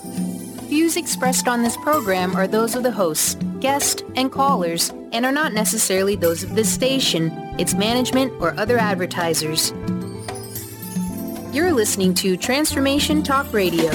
Views expressed on this program are those of the hosts, guests, and callers, and are not necessarily those of this station, its management, or other advertisers. You're listening to Transformation Talk Radio.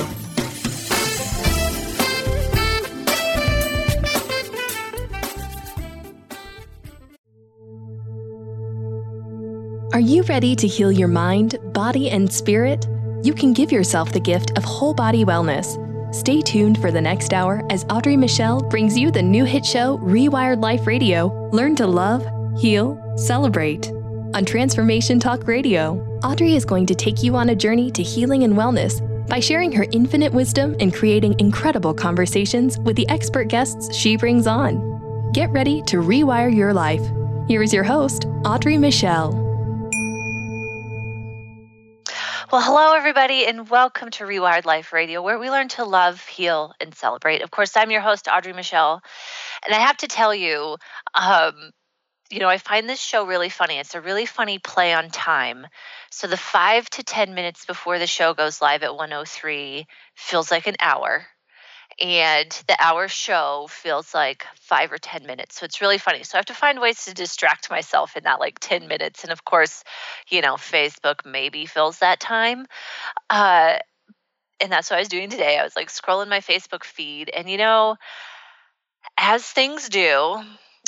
Are you ready to heal your mind, body, and spirit? You can give yourself the gift of whole body wellness. Stay tuned for the next hour as Audrey Michelle brings you the new hit show, Rewired Life Radio. Learn to love, heal, celebrate. On Transformation Talk Radio, Audrey is going to take you on a journey to healing and wellness by sharing her infinite wisdom and creating incredible conversations with the expert guests she brings on. Get ready to rewire your life. Here is your host, Audrey Michelle. Well, hello, everybody, and welcome to Rewired Life Radio, where we learn to love, heal, and celebrate. Of course, I'm your host, Audrey Michelle, and I have to tell you, I find this show really funny. It's a really funny play on time. So the 5 to 10 minutes before the show goes live at 1:03 feels like an hour, and the hour show feels like 5 or 10 minutes. So it's really funny. So I have to find ways to distract myself in that 10 minutes. And of course, Facebook maybe fills that time. And that's what I was doing today. I was scrolling my Facebook feed, and as things do,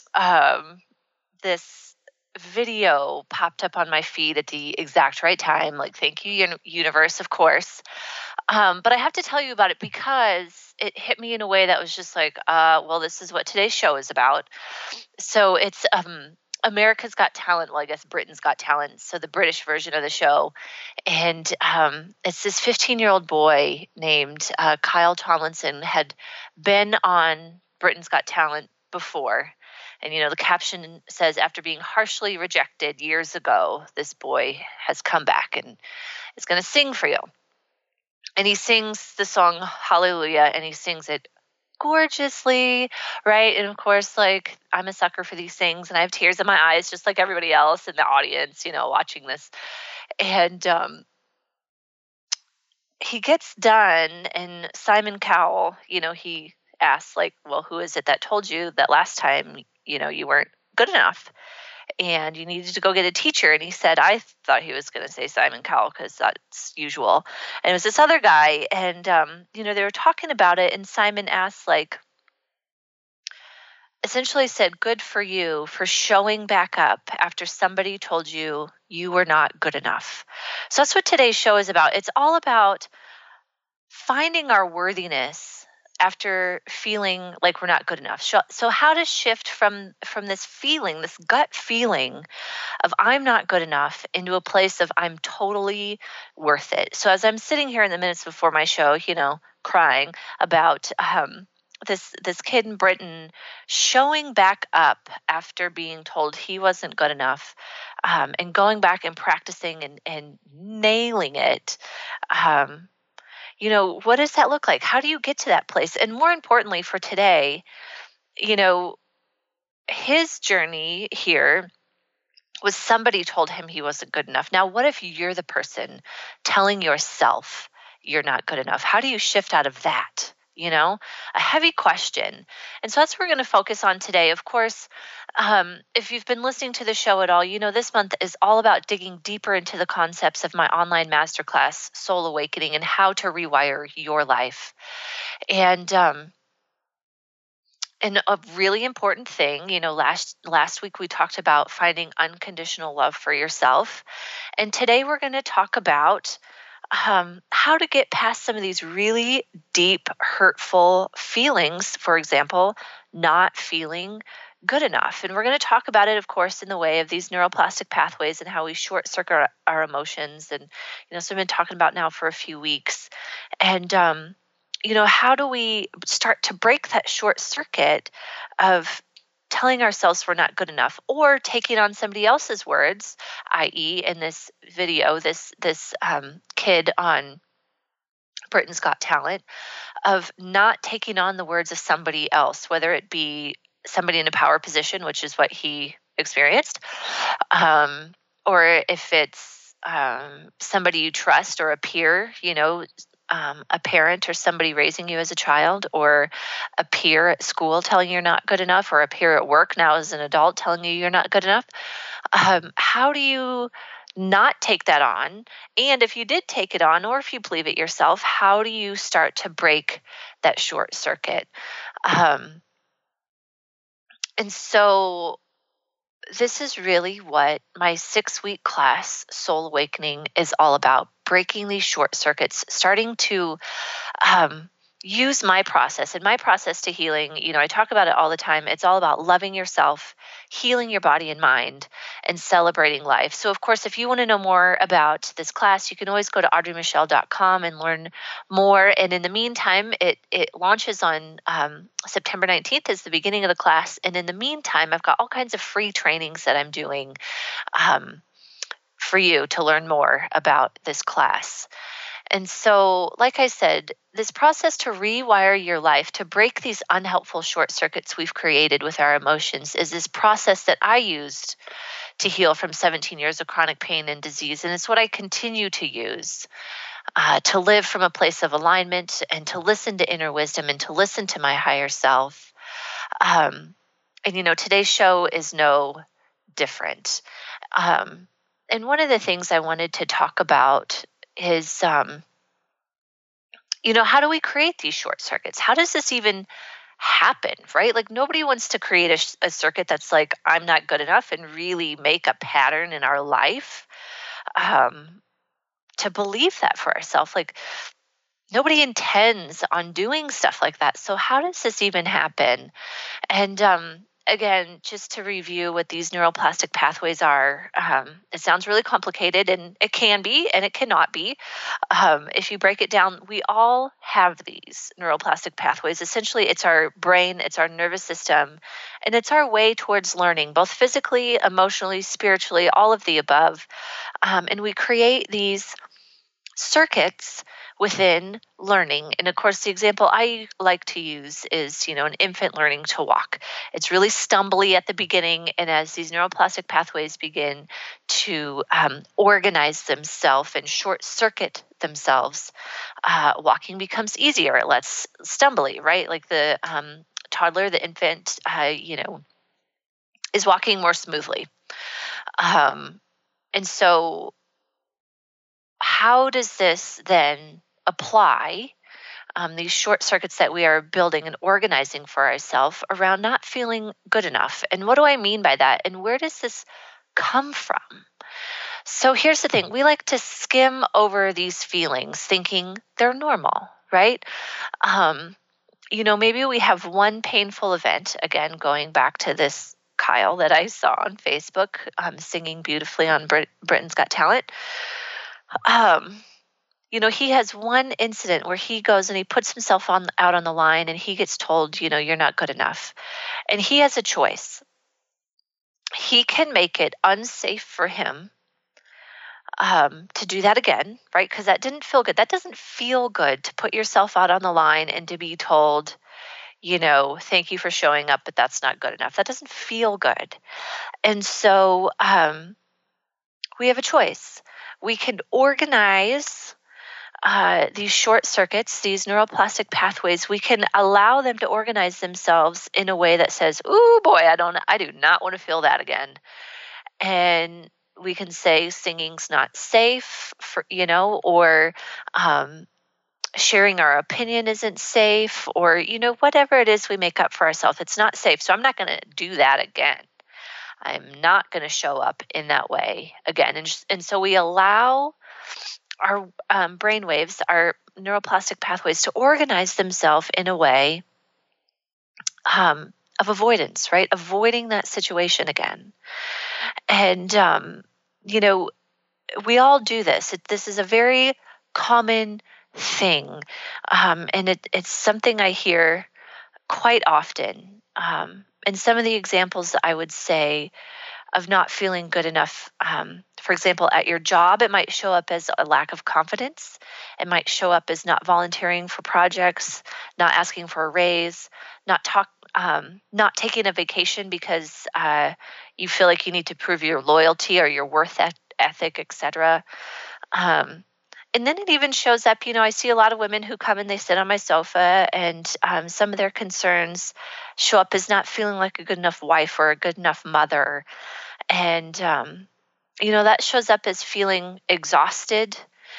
this video popped up on my feed at the exact right time. Thank you, universe, of course. But I have to tell you about it because it hit me in a way that was just well, this is what today's show is about. So it's America's Got Talent. Well, I guess Britain's Got Talent. So the British version of the show. And it's this 15-year-old boy named Kyle Tomlinson had been on Britain's Got Talent before. And, the caption says, after being harshly rejected years ago, this boy has come back and is going to sing for you. And he sings the song Hallelujah, and he sings it gorgeously, right? And of course, I'm a sucker for these things, and I have tears in my eyes just like everybody else in the audience, watching this. And he gets done, and Simon Cowell, he asks, well, who is it that told you that last time, you weren't good enough and you needed to go get a teacher? And he said, I thought he was going to say Simon Cowell because that's usual. And it was this other guy. And, they were talking about it. And Simon asked, essentially said, good for you for showing back up after somebody told you you were not good enough. So that's what today's show is about. It's all about finding our worthiness after feeling like we're not good enough. So how to shift from this feeling, this gut feeling of I'm not good enough into a place of I'm totally worth it. So as I'm sitting here in the minutes before my show, crying about this kid in Britain showing back up after being told he wasn't good enough, and going back and practicing and nailing it, what does that look like? How do you get to that place? And more importantly for today, his journey here was somebody told him he wasn't good enough. Now, what if you're the person telling yourself you're not good enough? How do you shift out of that? A heavy question. And so that's what we're going to focus on today. Of course, if you've been listening to the show at all, this month is all about digging deeper into the concepts of my online masterclass, Soul Awakening, and how to rewire your life. And a really important thing, last week we talked about finding unconditional love for yourself. And today we're going to talk about how to get past some of these really deep, hurtful feelings, for example, not feeling good enough. And we're going to talk about it, of course, in the way of these neuroplastic pathways and how we short circuit our emotions. And, so I've been talking about now for a few weeks. And, how do we start to break that short circuit of telling ourselves we're not good enough, or taking on somebody else's words, i.e. in this video, this kid on Britain's Got Talent, of not taking on the words of somebody else, whether it be somebody in a power position, which is what he experienced, or if it's somebody you trust or a peer, a parent or somebody raising you as a child, or a peer at school telling you you're not good enough, or a peer at work now as an adult telling you you're not good enough. How do you not take that on? And if you did take it on, or if you believe it yourself, how do you start to break that short circuit? And so this is really what my 6-week class, Soul Awakening, is all about: breaking these short circuits, starting to use my process. And my process to healing, I talk about it all the time. It's all about loving yourself, healing your body and mind, and celebrating life. So, of course, if you want to know more about this class, you can always go to audreymichelle.com and learn more. And in the meantime, it launches on September 19th is the beginning of the class. And in the meantime, I've got all kinds of free trainings that I'm doing for you to learn more about this class. And so, like I said, this process to rewire your life, to break these unhelpful short circuits we've created with our emotions, is this process that I used to heal from 17 years of chronic pain and disease. And it's what I continue to use to live from a place of alignment, and to listen to inner wisdom, and to listen to my higher self. And, today's show is no different. And one of the things I wanted to talk about is, how do we create these short circuits? How does this even happen, right? Like, nobody wants to create a circuit that's like, I'm not good enough, and really make a pattern in our life to believe that for ourselves. Like, nobody intends on doing stuff like that. So how does this even happen? And again, just to review what these neuroplastic pathways are, it sounds really complicated, and it can be, and it cannot be. If you break it down, we all have these neuroplastic pathways. Essentially, it's our brain, it's our nervous system, and it's our way towards learning, both physically, emotionally, spiritually, all of the above. And we create these circuits within learning. And of course, the example I like to use is, an infant learning to walk. It's really stumbly at the beginning. And as these neuroplastic pathways begin to organize themselves and short circuit themselves, walking becomes easier, less stumbly, right? Like the toddler, the infant, is walking more smoothly. And so how does this then apply, these short circuits that we are building and organizing for ourselves around not feeling good enough? And what do I mean by that? And where does this come from? So here's the thing. We like to skim over these feelings thinking they're normal, right? Maybe we have one painful event, again, going back to this Kyle that I saw on Facebook, singing beautifully on Britain's Got Talent. He has one incident where he goes and he puts himself out on the line, and he gets told, you're not good enough. And he has a choice. He can make it unsafe for him to do that again, right? Because that didn't feel good. That doesn't feel good, to put yourself out on the line and to be told, thank you for showing up, but that's not good enough. That doesn't feel good. And so we have a choice. We can organize these short circuits, these neuroplastic pathways. We can allow them to organize themselves in a way that says, "Ooh, boy, I do not want to feel that again." And we can say singing's not safe, or sharing our opinion isn't safe, or whatever it is we make up for ourselves. It's not safe, so I'm not going to do that again. I'm not going to show up in that way again. And so we allow our brain waves, our neuroplastic pathways, to organize themselves in a way of avoidance, right? Avoiding that situation again. And, we all do this. This is a very common thing. And it's something I hear quite often. And some of the examples I would say of not feeling good enough, for example, at your job, it might show up as a lack of confidence. It might show up as not volunteering for projects, not asking for a raise, not taking a vacation because you feel like you need to prove your loyalty or your worth ethic, etc. And then it even shows up, I see a lot of women who come and they sit on my sofa, and some of their concerns show up as not feeling like a good enough wife or a good enough mother. And, that shows up as feeling exhausted,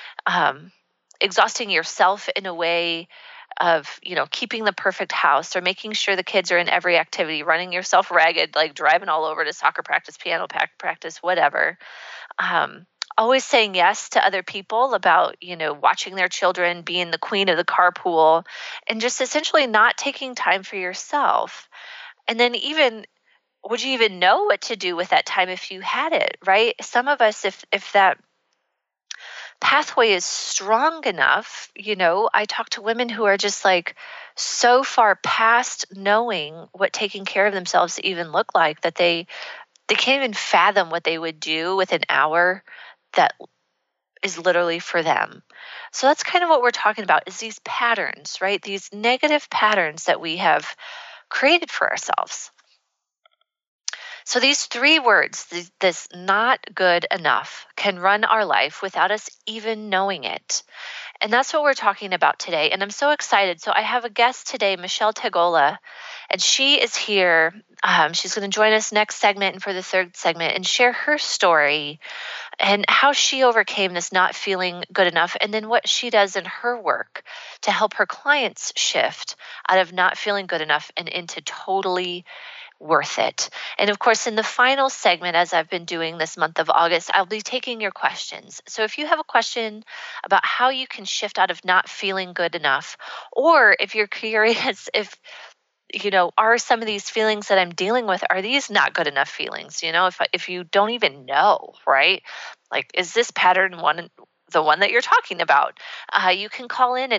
exhausting yourself in a way of, keeping the perfect house or making sure the kids are in every activity, running yourself ragged, like driving all over to soccer practice, piano practice, whatever. Always saying yes to other people about, watching their children, being the queen of the carpool, and just essentially not taking time for yourself. And then would you even know what to do with that time if you had it, right? Some of us, if that pathway is strong enough, I talk to women who are just like so far past knowing what taking care of themselves even look like that they can't even fathom what they would do with an hour that is literally for them. So that's kind of what we're talking about, is these patterns, right? These negative patterns that we have created for ourselves. So these three words, this not good enough, can run our life without us even knowing it. And that's what we're talking about today. And I'm so excited. So I have a guest today, Michelle Tegola, and she is here. She's going to join us next segment and for the third segment and share her story and how she overcame this not feeling good enough, and then what she does in her work to help her clients shift out of not feeling good enough and into totally worth it. And of course, in the final segment, as I've been doing this month of August, I'll be taking your questions. So if you have a question about how you can shift out of not feeling good enough, or if you're curious if are some of these feelings that I'm dealing with, are these not good enough feelings? If you don't even know, right? Like, is this pattern the one that you're talking about? You can call in at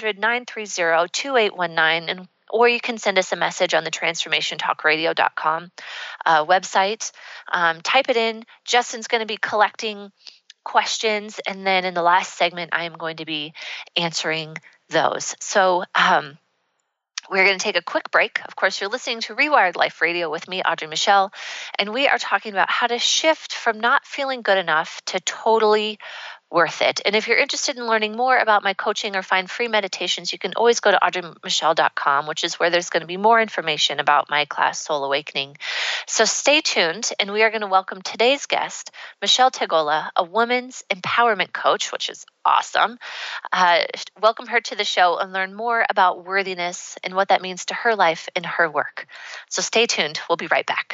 800-930-2819, or you can send us a message on the transformationtalkradio.com website. Type it in. Justin's going to be collecting questions, and then in the last segment, I am going to be answering those. So we're going to take a quick break. Of course, you're listening to Rewired Life Radio with me, Audrey Michelle, and we are talking about how to shift from not feeling good enough to totally worth it. And if you're interested in learning more about my coaching or find free meditations, you can always go to audreymichelle.com, which is where there's going to be more information about my class, Soul Awakening. So stay tuned, and we are going to welcome today's guest, Michelle Tegola, a woman's empowerment coach, which is awesome. Welcome her to the show and learn more about worthiness and what that means to her life and her work. So stay tuned. We'll be right back.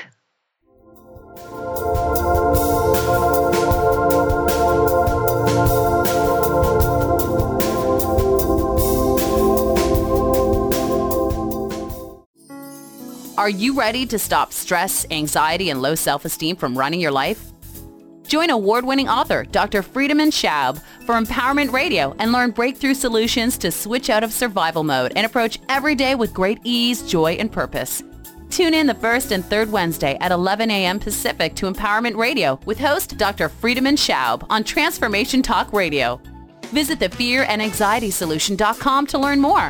Are you ready to stop stress, anxiety, and low self-esteem from running your life? Join award-winning author Dr. Friedemann Schaub for Empowerment Radio and learn breakthrough solutions to switch out of survival mode and approach every day with great ease, joy, and purpose. Tune in the first and third Wednesday at 11 a.m. Pacific to Empowerment Radio with host Dr. Friedemann Schaub on Transformation Talk Radio. Visit thefearandanxietysolution.com to learn more.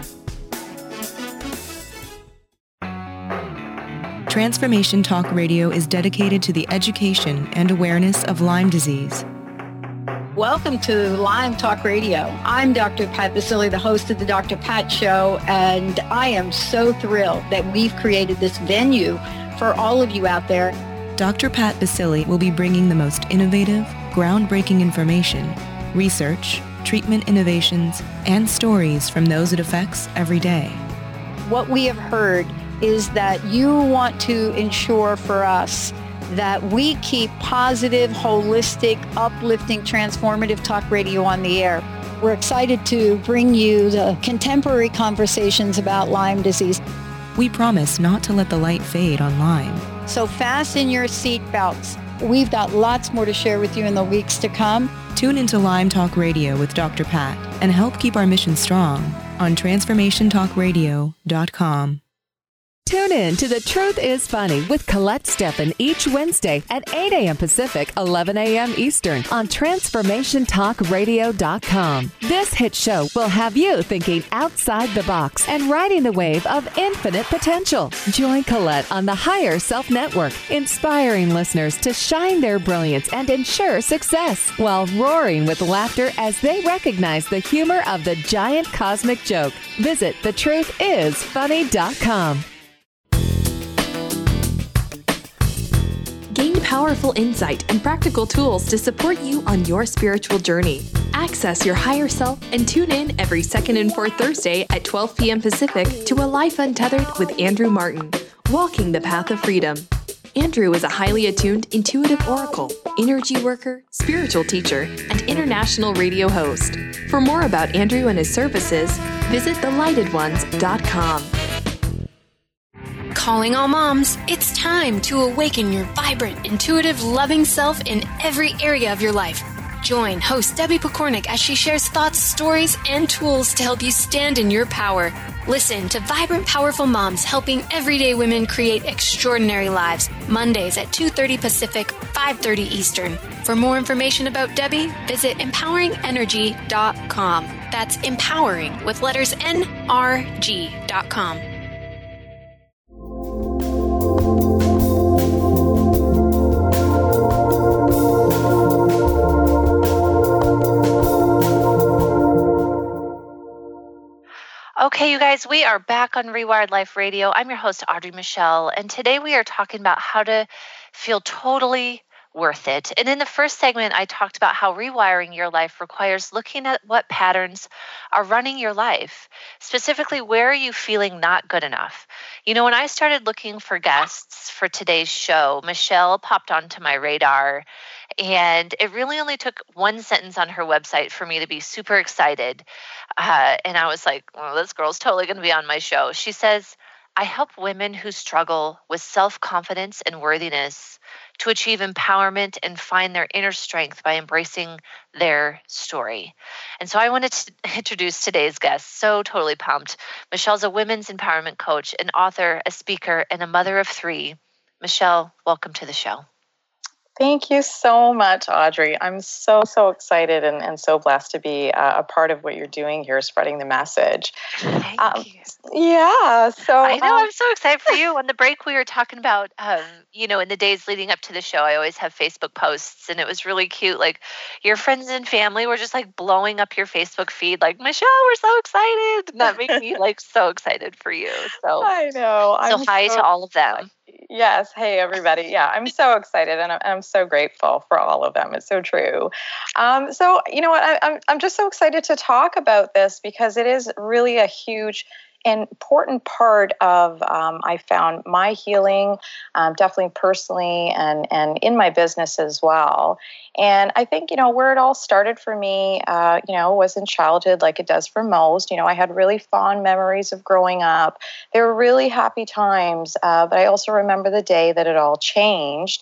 Transformation Talk Radio is dedicated to the education and awareness of Lyme disease. Welcome to Lyme Talk Radio. I'm Dr. Pat Baccili, the host of the Dr. Pat Show, and I am so thrilled that we've created this venue for all of you out there. Dr. Pat Baccili will be bringing the most innovative, groundbreaking information, research, treatment innovations, and stories from those it affects every day. What we have heard is that you want to ensure for us that we keep positive, holistic, uplifting, transformative talk radio on the air. We're excited to bring you the contemporary conversations about Lyme disease. We promise not to let the light fade on Lyme. So fasten your seat belts. We've got lots more to share with you in the weeks to come. Tune into Lyme Talk Radio with Dr. Pat and help keep our mission strong on TransformationTalkRadio.com. Tune in to The Truth is Funny with Colette Steffen each Wednesday at 8 a.m. Pacific, 11 a.m. Eastern on TransformationTalkRadio.com. This hit show will have you thinking outside the box and riding the wave of infinite potential. Join Colette on the Higher Self Network, inspiring listeners to shine their brilliance and ensure success while roaring with laughter as they recognize the humor of the giant cosmic joke. Visit thetruthisfunny.com. Gain powerful insight and practical tools to support you on your spiritual journey. Access your higher self and tune in every second and fourth Thursday at 12 p.m. Pacific to A Life Untethered with Andrew Martin, Walking the Path of Freedom. Andrew is a highly attuned, intuitive oracle, energy worker, spiritual teacher, and international radio host. For more about Andrew and his services, visit thelightedones.com. Calling all moms, it's time to awaken your vibrant, intuitive, loving self in every area of your life. Join host Debbie Pokornik as she shares thoughts, stories, and tools to help you stand in your power. Listen to Vibrant, Powerful Moms helping everyday women create extraordinary lives. Mondays at 2:30 Pacific, 5:30 Eastern. For more information about Debbie, visit empoweringenergy.com. That's empowering with letters NRG.com. Okay, you guys, we are back on Rewired Life Radio. I'm your host, Audrey Michelle, and today we are talking about how to feel totally worth it. And in the first segment, I talked about how rewiring your life requires looking at what patterns are running your life. Specifically, where are you feeling not good enough? You know, when I started looking for guests for today's show, Michelle popped onto my radar, and it really only took one sentence on her website for me to be super excited. And I was like, well, this girl's totally going to be on my show. She says, I help women who struggle with self-confidence and worthiness to achieve empowerment and find their inner strength by embracing their story. And so I wanted to introduce today's guest. So totally pumped. Michelle's a women's empowerment coach, an author, a speaker, and a mother of three. Michelle, welcome to the show. Thank you so much, Audrey. I'm so excited and so blessed to be a part of what you're doing here, spreading the message. Thank you. Yeah. So I know, I'm so excited for you. On the break, we were talking about, in the days leading up to the show, I always have Facebook posts, and it was really cute. Like, your friends and family were just like blowing up your Facebook feed, like, Michelle, we're so excited. And that made me like so excited for you. So I know. So hi to all of them. Yes. Hey, everybody. Yeah, I'm so excited, and I'm so grateful for all of them. It's so true. So you know what? I'm just so excited to talk about this because it is really a huge and important part of, I found, my healing, definitely personally and in my business as well. And I think, where it all started for me, was in childhood, like it does for most. I had really fond memories of growing up. They were really happy times, but I also remember the day that it all changed.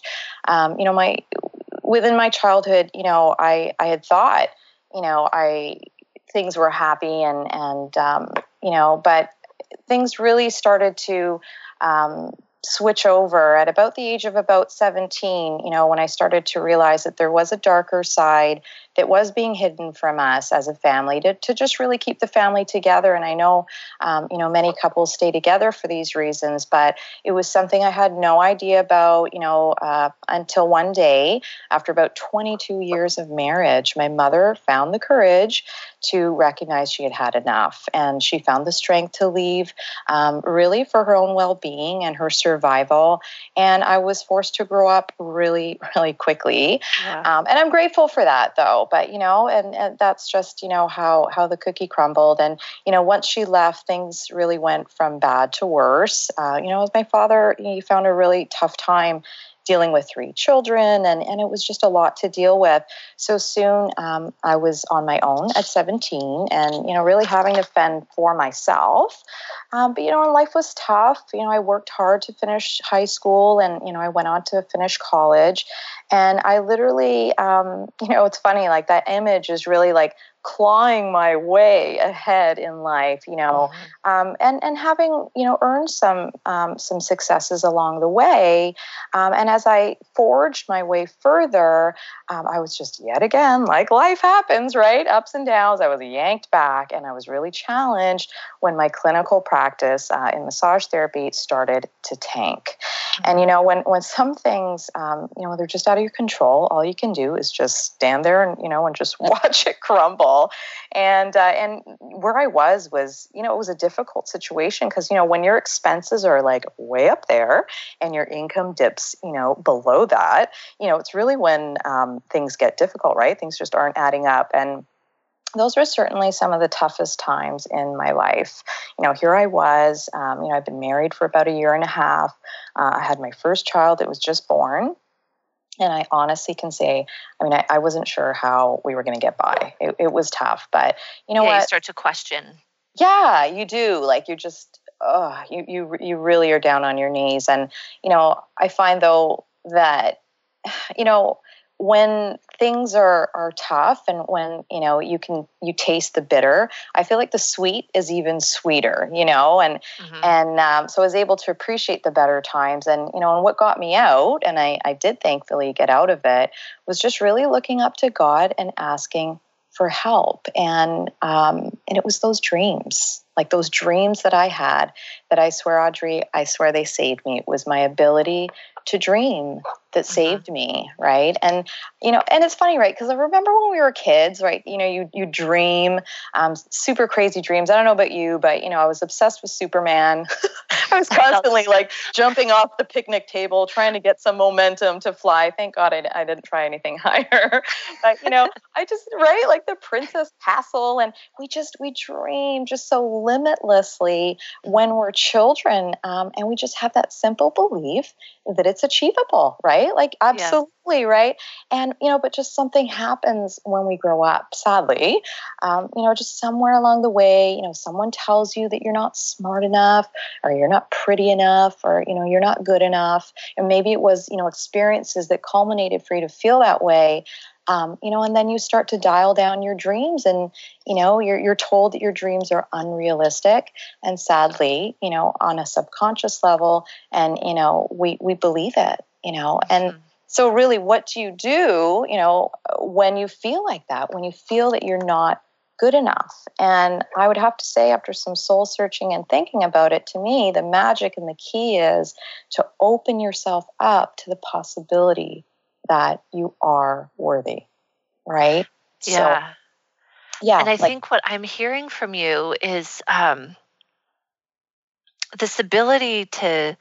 Within my childhood, I had thought, things were happy and but things really started to switch over at about the age of about 17, when I started to realize that there was a darker side that was being hidden from us as a family to just really keep the family together. And I know, many couples stay together for these reasons, but it was something I had no idea about, until one day, after about 22 years of marriage, my mother found the courage to recognize she had had enough. And she found the strength to leave, really for her own well-being and her survival. And I was forced to grow up really, really quickly. Yeah. And I'm grateful for that, though. But, and that's just, how the cookie crumbled. And, once she left, things really went from bad to worse. My father, he found a really tough time dealing with 3 children, and it was just a lot to deal with. So soon I was on my own at 17 and, really having to fend for myself. But, life was tough. I worked hard to finish high school and, I went on to finish college. And I literally, it's funny, like that image is really like clawing my way ahead in life, and having, earned some successes along the way. And as I forged my way further, I was just yet again, like life happens, right? Ups and downs. I was yanked back, and I was really challenged when my clinical practice in massage therapy started to tank. And, when some things, they're just out of your control, all you can do is just stand there and, and just watch it crumble. And where I was, it was a difficult situation because, when your expenses are like way up there and your income dips, below that, it's really when things get difficult, right? Things just aren't adding up. And those were certainly some of the toughest times in my life. Here I was, I've been married for about a year and a half. I had my first child that was just born. And I honestly can say, I wasn't sure how we were going to get by. It was tough, but what? You start to question. Yeah, you do. Like you just, you really are down on your knees. And, I find though that, when things are tough and when, you taste the bitter, I feel like the sweet is even sweeter, and so I was able to appreciate the better times. And, and what got me out, and I did thankfully get out of it, was just really looking up to God and asking for help. And it was those dreams, like those dreams that I had that I swear, Audrey, they saved me. It was my ability to dream that saved me, right? And, and it's funny, right? Because I remember when we were kids, right? You dream super crazy dreams. I don't know about you, but, I was obsessed with Superman. I was constantly like jumping off the picnic table, trying to get some momentum to fly. Thank God I didn't try anything higher. But, I just, right? Like the Princess Castle. And we dream just so limitlessly when we're children. And we just have that simple belief that it's achievable, right? Like absolutely, yeah. Right? And, but just something happens when we grow up, sadly, just somewhere along the way, someone tells you that you're not smart enough or you're not pretty enough or, you're not good enough. And maybe it was, experiences that culminated for you to feel that way. And then you start to dial down your dreams and, you're told that your dreams are unrealistic. And sadly, on a subconscious level, and, we believe it, and so really what do you do, when you feel like that, when you feel that you're not good enough? And I would have to say, after some soul searching and thinking about it, to me, the magic and the key is to open yourself up to the possibility that you are worthy, right? Yeah. So, yeah. And I think what I'm hearing from you is this ability to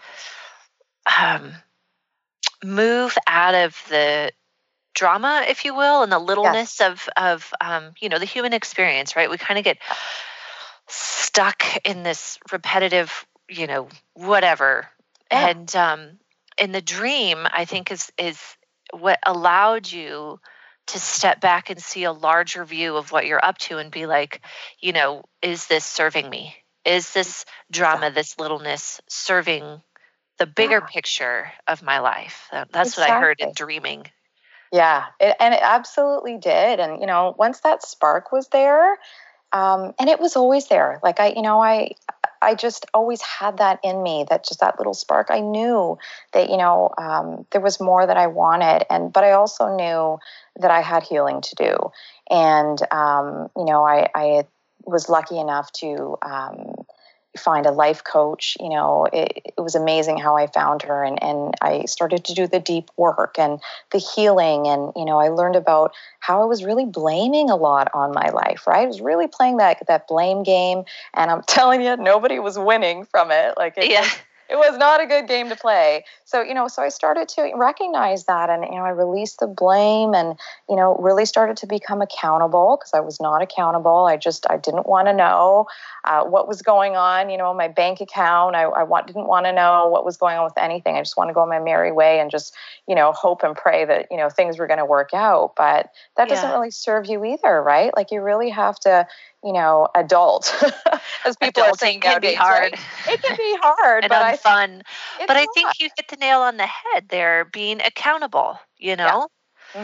move out of the drama, if you will, and the littleness of the human experience, right? We kind of get stuck in this repetitive, whatever. Yeah. And in the dream, I think is what allowed you to step back and see a larger view of what you're up to and be like, is this serving me? Is this drama, this littleness serving the bigger picture of my life? That's what I heard in dreaming. Yeah, it absolutely did. And, once that spark was there, and it was always there, like I just always had that in me, that little spark. I knew that, there was more that I wanted. But I also knew that I had healing to do. And, I was lucky enough to find a life coach. It was amazing how I found her, and I started to do the deep work and the healing. And, I learned about how I was really blaming a lot on my life, right? I was really playing that blame game. And I'm telling you, nobody was winning from it. Like, it was not a good game to play. So, so I started to recognize that, and, I released the blame and, really started to become accountable, because I was not accountable. I didn't want to know what was going on, in my bank account. I didn't want to know what was going on with anything. I just want to go on my merry way and just, hope and pray that, things were going to work out. But that doesn't really serve you either, right? Like, you really have to, adult, as people are saying can nowadays, be hard. Right? It can be hard, and but fun. But I think you hit the nail on the head there, being accountable, Mm-hmm.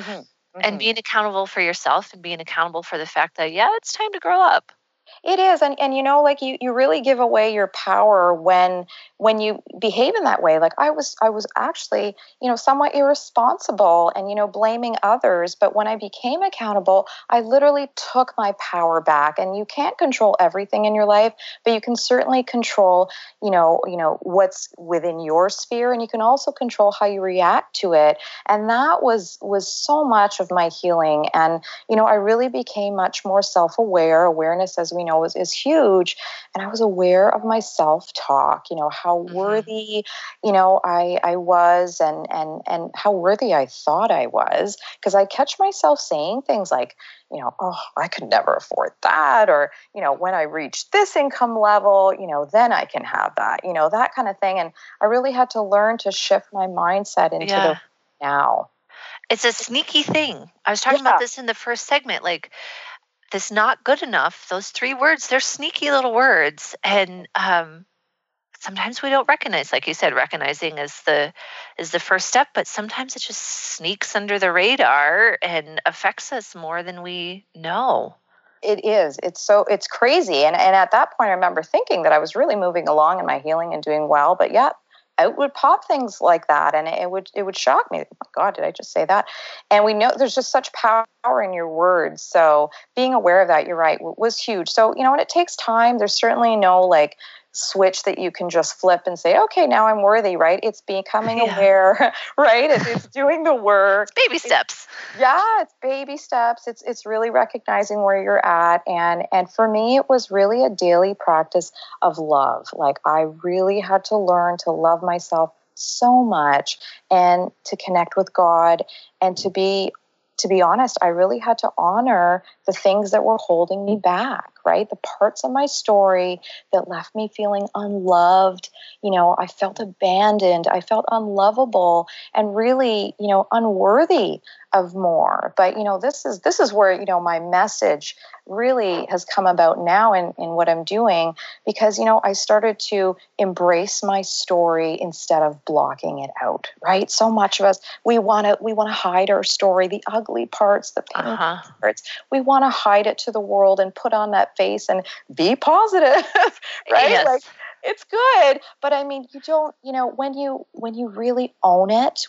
and being accountable for yourself and being accountable for the fact that, yeah, it's time to grow up. It is. And you know, like you really give away your power when you behave in that way. Like I was actually, you know, somewhat irresponsible and, you know, blaming others. But when I became accountable, I literally took my power back. And you can't control everything in your life, but you can certainly control, you know, what's within your sphere, and you can also control how you react to it. And that was so much of my healing. And, you know, I really became much more self-aware. Awareness, as we know, is huge. And I was aware of my self-talk, you know, how worthy, you know, I was and how worthy I thought I was. Because I catch myself saying things like, you know, oh, I could never afford that. Or, you know, when I reach this income level, you know, then I can have that, you know, that kind of thing. And I really had to learn to shift my mindset into the now. It's a sneaky thing. I was talking about this in the first segment, like, this not good enough, those 3 words, they're sneaky little words. And sometimes we don't recognize, like you said, recognizing is the first step, but sometimes it just sneaks under the radar and affects us more than we know. It is. It's crazy. And at that point, I remember thinking that I was really moving along in my healing and doing well, but out would pop things like that, and it would shock me. Oh my God, did I just say that? And we know there's just such power in your words. So being aware of that, you're right, was huge. So, you know, and it takes time. There's certainly no like switch that you can just flip and say, okay, now I'm worthy, right? It's becoming aware, right? It's doing the work. It's baby steps. It's baby steps. It's really recognizing where you're at. And for me, it was really a daily practice of love. Like I really had to learn to love myself so much and to connect with God, and to be honest, I really had to honor the things that were holding me back, right? The parts of my story that left me feeling unloved. You know, I felt abandoned. I felt unlovable and really, you know, unworthy of more. But, you know, this is where, you know, my message really has come about now in what I'm doing, because, you know, I started to embrace my story instead of blocking it out, right? So much of us, we want to hide our story, the ugly parts, the painful parts. We want to hide it to the world and put on that face and be positive, right? Yes. Like, it's good, but I mean, you don't, you know, when you really own it,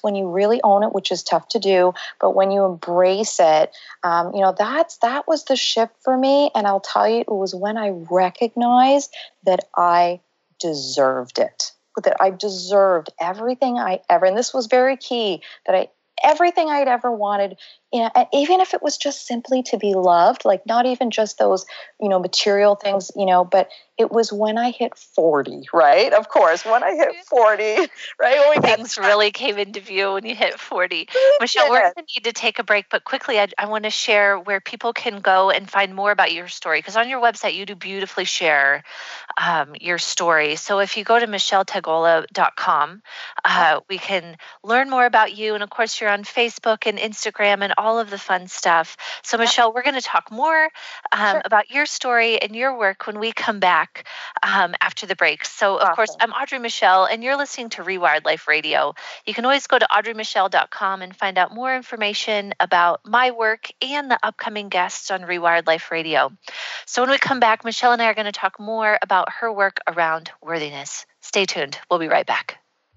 which is tough to do, but when you embrace it, you know, that was the shift for me. And I'll tell you, it was when I recognized that I deserved it, that I deserved everything and this was very key, that everything I'd ever wanted, you know, even if it was just simply to be loved, like not even just those, you know, material things, you know, but it was when I hit 40, right? Of course, when I hit 40, right? Things really came into view when you hit 40. Michelle, we're going to need to take a break, but quickly, I want to share where people can go and find more about your story, because on your website, you do beautifully share your story. So if you go to michelletegola.com, we can learn more about you. And of course, you're on Facebook and Instagram and all of the fun stuff. So Michelle, we're going to talk more about your story and your work when we come back after the break. So of course, I'm Audrey Michelle, and you're listening to Rewired Life Radio. You can always go to audreymichelle.com and find out more information about my work and the upcoming guests on Rewired Life Radio. So when we come back, Michelle and I are going to talk more about her work around worthiness. Stay tuned. We'll be right back.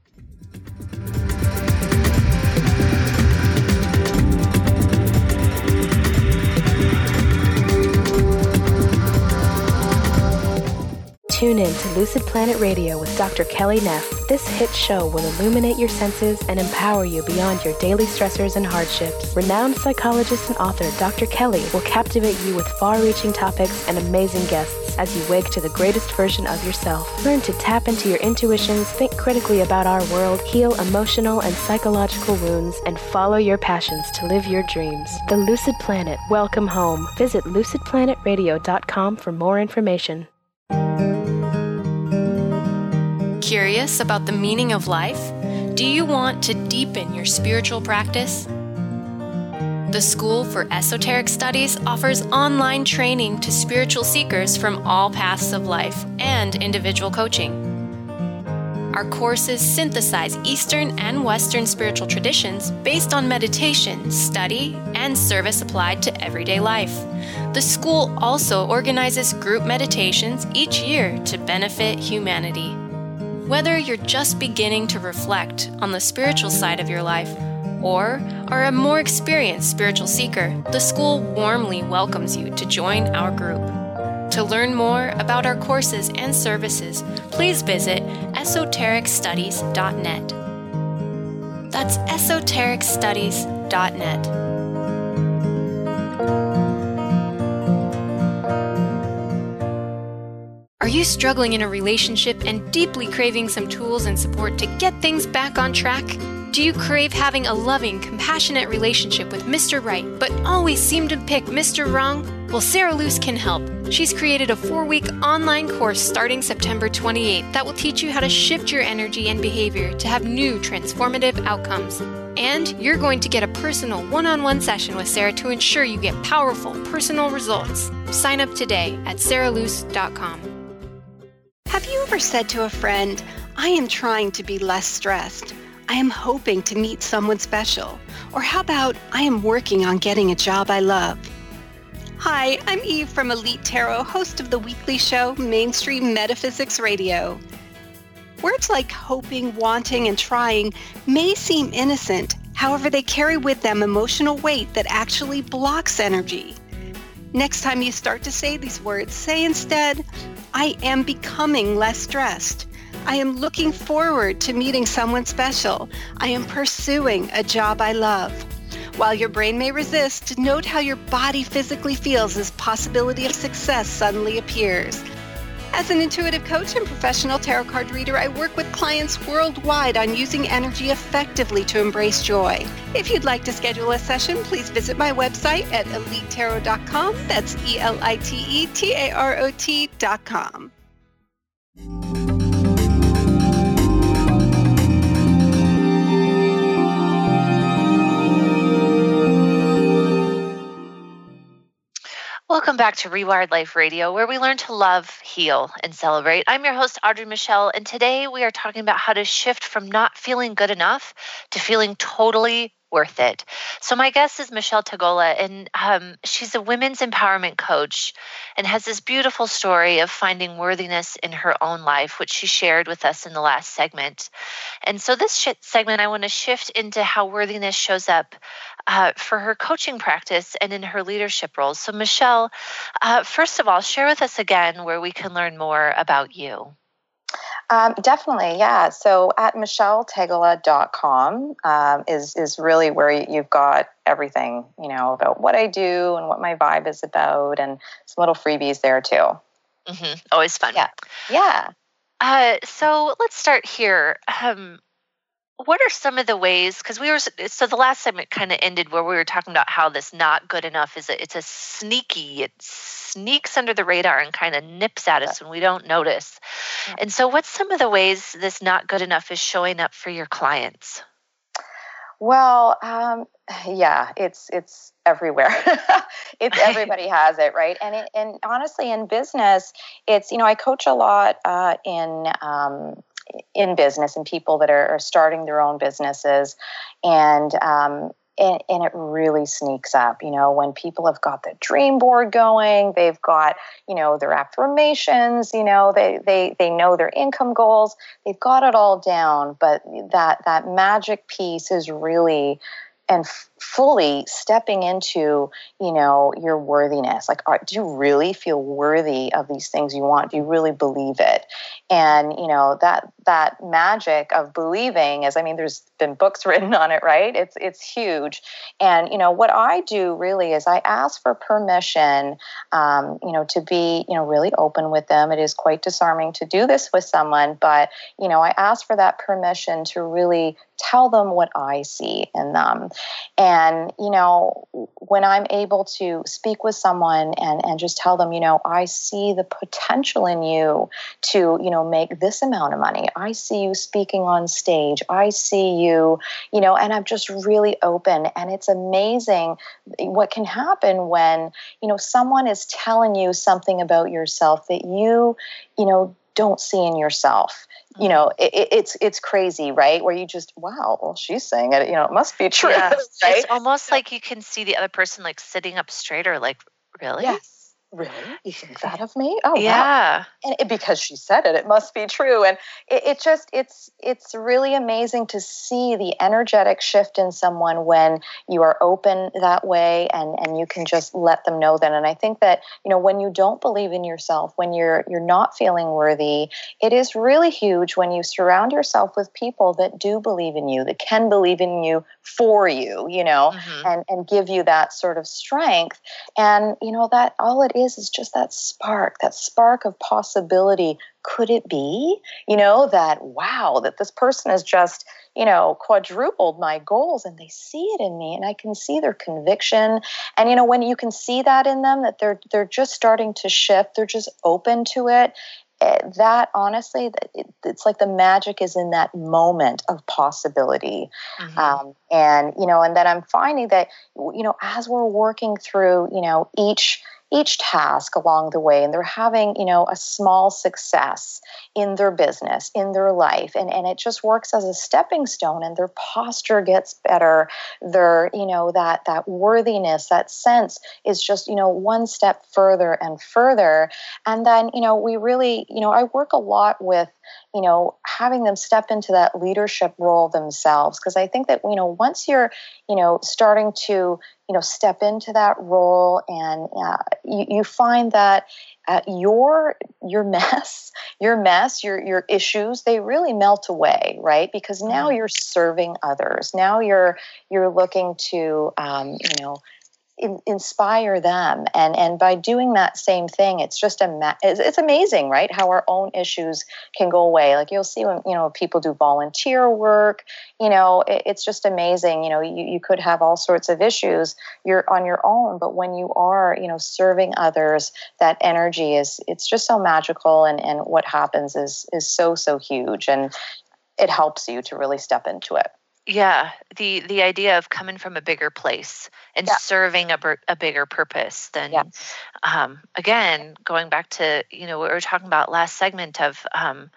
Tune in to Lucid Planet Radio with Dr. Kelly Neff. This hit show will illuminate your senses and empower you beyond your daily stressors and hardships. Renowned psychologist and author Dr. Kelly will captivate you with far-reaching topics and amazing guests as you wake to the greatest version of yourself. Learn to tap into your intuitions, think critically about our world, heal emotional and psychological wounds, and follow your passions to live your dreams. The Lucid Planet. Welcome home. Visit lucidplanetradio.com for more information. Curious about the meaning of life? Do you want to deepen your spiritual practice? The School for Esoteric Studies offers online training to spiritual seekers from all paths of life and individual coaching. Our courses synthesize Eastern and Western spiritual traditions based on meditation, study, and service applied to everyday life. The school also organizes group meditations each year to benefit humanity. Whether you're just beginning to reflect on the spiritual side of your life or are a more experienced spiritual seeker, the school warmly welcomes you to join our group. To learn more about our courses and services, please visit esotericstudies.net. That's esotericstudies.net. Are you struggling in a relationship and deeply craving some tools and support to get things back on track? Do you crave having a loving, compassionate relationship with Mr. Right, but always seem to pick Mr. Wrong? Well, Sarah Luce can help. She's created a 4-week online course starting September 28th that will teach you how to shift your energy and behavior to have new transformative outcomes. And you're going to get a personal one-on-one session with Sarah to ensure you get powerful, personal results. Sign up today at sarahluce.com. Have you ever said to a friend, I am trying to be less stressed. I am hoping to meet someone special. Or how about, I am working on getting a job I love. Hi, I'm Eve from Elite Tarot, host of the weekly show Mainstream Metaphysics Radio. Words like hoping, wanting, and trying may seem innocent. However, they carry with them emotional weight that actually blocks energy. Next time you start to say these words, say instead, I am becoming less stressed. I am looking forward to meeting someone special. I am pursuing a job I love. While your brain may resist, note how your body physically feels as possibility of success suddenly appears. As an intuitive coach and professional tarot card reader, I work with clients worldwide on using energy effectively to embrace joy. If you'd like to schedule a session, please visit my website at elitetarot.com. That's ELITETAROT.com. Welcome back to Rewired Life Radio, where we learn to love, heal, and celebrate. I'm your host, Audrey Michelle, and today we are talking about how to shift from not feeling good enough to feeling totally worth it. So my guest is Michelle Tagola, and she's a women's empowerment coach and has this beautiful story of finding worthiness in her own life, which she shared with us in the last segment. And so this segment, I want to shift into how worthiness shows up for her coaching practice and in her leadership roles. So Michelle, first of all, share with us again where we can learn more about you. Definitely, yeah. So at michelletagola.com is really where you've got everything, about what I do and what my vibe is about, and some little freebies there too. Mm-hmm. Always fun. Yeah. So let's start here. What are some of the ways, because so the last segment kind of ended where we were talking about how this not good enough it's a sneaky, it sneaks under the radar and kind of nips at us when we don't notice. Yeah. And so what's some of the ways this not good enough is showing up for your clients? Well, it's everywhere. It's everybody has it, right? And honestly, in business, it's, I coach a lot in business and people that are starting their own businesses, and it really sneaks up, when people have got the dream board going, they've got, their affirmations, they know their income goals, they've got it all down, but that magic piece is really and fully stepping into, your worthiness. Like, do you really feel worthy of these things you want? Do you really believe it? And, that magic of believing is, there's been books written on it, right? It's huge. And, what I do really is I ask for permission, to be, really open with them. It is quite disarming to do this with someone, but, I ask for that permission to really tell them what I see in them. And, when I'm able to speak with someone and just tell them, I see the potential in you to, make this amount of money. I see you speaking on stage. I see you, and I'm just really open. And it's amazing what can happen when, someone is telling you something about yourself that you don't see in yourself. You know, it's crazy, right? Where you just, wow, well, she's saying it, it must be true. Yeah. Right? It's almost like you can see the other person like sitting up straighter, like, really? Yes. Really? You think that of me? Oh, yeah. Wow. And because she said it, it must be true. And it's really amazing to see the energetic shift in someone when you are open that way and you can just let them know that. And I think that, when you don't believe in yourself, when you're not feeling worthy, it is really huge when you surround yourself with people that do believe in you, that can believe in you for you, and give you that sort of strength. And, that all it is just that spark of possibility. Could it be, that, wow, that this person has just, quadrupled my goals and they see it in me and I can see their conviction. And, when you can see that in them, that they're just starting to shift, they're just open to it. That honestly, it's like the magic is in that moment of possibility. And then I'm finding that, as we're working through, each task along the way, and they're having, a small success in their business, in their life, and it just works as a stepping stone, and their posture gets better. Their, that worthiness, that sense is just, one step further and further. And then, we really, I work a lot with, having them step into that leadership role themselves. Because I think that, once you're, starting to, step into that role and you find that your mess, your issues, they really melt away, right? Because now you're serving others. Now you're looking to, inspire them, and by doing that same thing, it's just it's amazing, right? How our own issues can go away. Like you'll see when people do volunteer work, it's just amazing. You could have all sorts of issues, you're on your own, but when you are serving others, that energy it's just so magical, and what happens is so huge, and it helps you to really step into it. Yeah, the idea of coming from a bigger place and serving a bigger purpose than, again, going back to, what we were talking about last segment of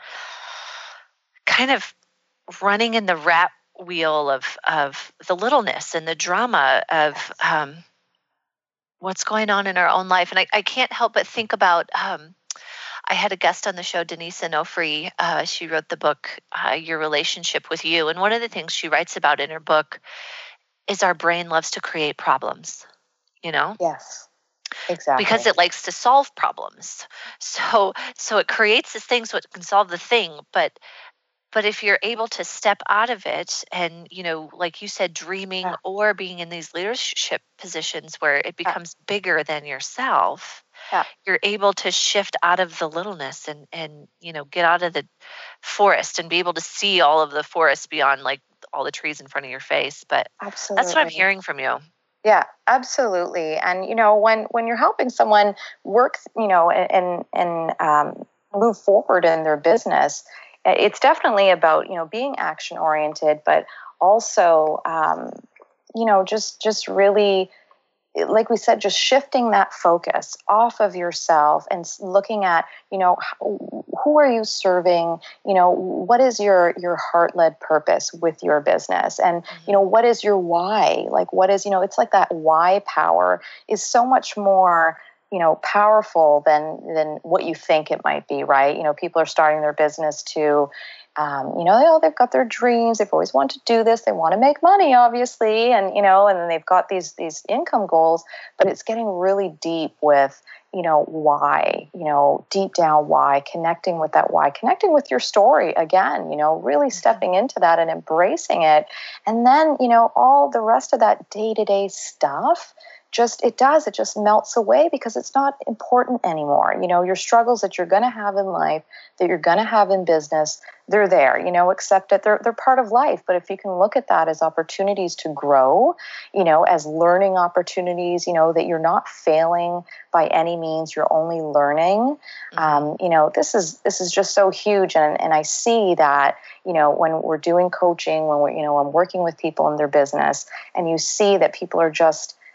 kind of running in the rat wheel of the littleness and the drama of what's going on in our own life. And I can't help but think about I had a guest on the show, Denise Onofre. She wrote the book, Your Relationship with You. And one of the things she writes about in her book is our brain loves to create problems, Yes, exactly. Because it likes to solve problems. So it creates this thing so it can solve the thing. But if you're able to step out of it and, like you said, dreaming or being in these leadership positions where it becomes bigger than yourself, you're able to shift out of the littleness and get out of the forest and be able to see all of the forest beyond like all the trees in front of your face. But absolutely, that's what I'm hearing from you. Yeah, absolutely. And when you're helping someone work, and move forward in their business, it's definitely about being action oriented, but also just really, like we said, just shifting that focus off of yourself and looking at, who are you serving? What is your heart-led purpose with your business? And, what is your why? Like, what is, it's like that why power is so much more, powerful than what you think it might be, right? People are starting their business to, they've got their dreams. They've always wanted to do this. They want to make money, obviously. And, and then they've got these income goals, but it's getting really deep with, why, deep down why, connecting with that why, connecting with your story again, really stepping into that and embracing it. And then, all the rest of that day-to-day stuff, it just melts away because it's not important anymore. Your struggles that you're going to have in life, that you're going to have in business, they're there, except that they're part of life. But if you can look at that as opportunities to grow, as learning opportunities, that you're not failing by any means, you're only learning. This is just so huge. And I see that, when we're doing coaching, when I'm working with people in their business, and you see that people are just